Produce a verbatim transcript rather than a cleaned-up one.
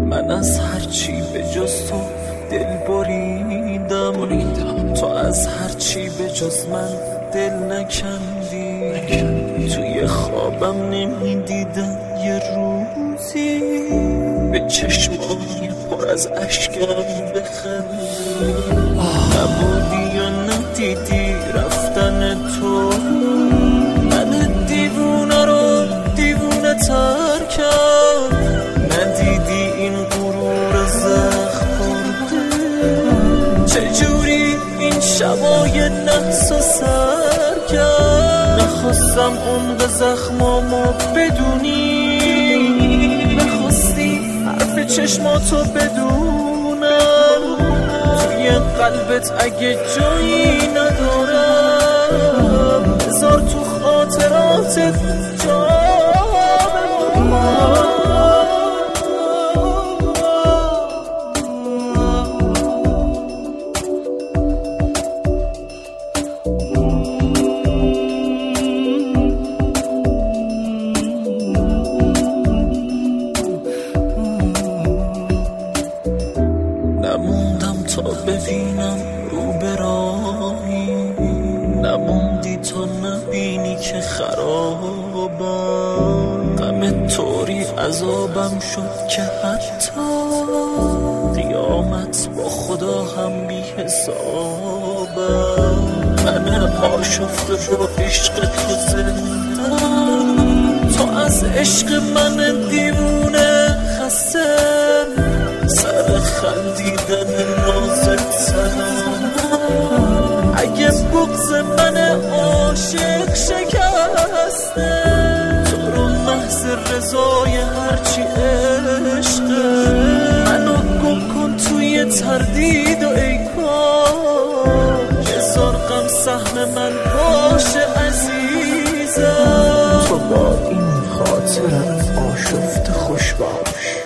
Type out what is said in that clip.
من از هرچی به جز تو دل بریدم، تو از هرچی به جز من دل نکندی. توی خوابم نمیدیدم یه روزی به چشمای پر از اشکم بخندی. نبودی و ندیدی رفتن تو، من دیوونه رو دیوونه تر کرد. ندیدی این غرور زخم خورده چجوری این شبای نحس و سر کرد. نخواستم عمق زخمامو بدونی، نخواستی حرف چشماتو بدونم. توی قلبت اگه جایی ندارم، بذار تو خاطراتت جا بمونم. نموندم تا ببینم رو براهی، نموندی تا نبینی که خرابم. غم طوری عذابم شد که حتی قیامت با خدا هم بی حسابم. من آشفته با عشق تو زندم، تو از عشق من دیوونه خستم. سر خندیدن نازت سلام، اگه بغض من عاشق شکسته، تو رو محض رضای هرچی عشقه. منو گم کن توی تردید و ای کاش هزار غم سهم من باشه عزیزم. تو با این خاطرم آشفت خوش باش.